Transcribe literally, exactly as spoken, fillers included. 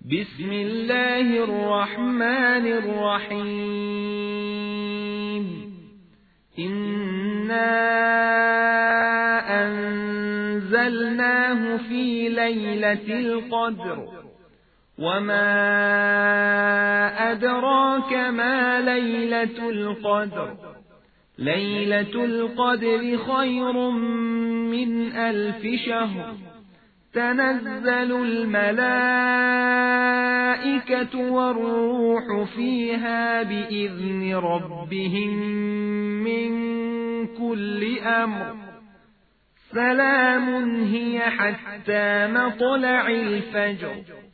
بسم الله الرحمن الرحيم إنا أنزلناه في ليلة القدر وما أدراك ما ليلة القدر ليلة القدر خير من ألف شهر تنزل الملائكة والروح فيها بإذن ربهم من كل أمر سلام هي حتى مطلع الفجر.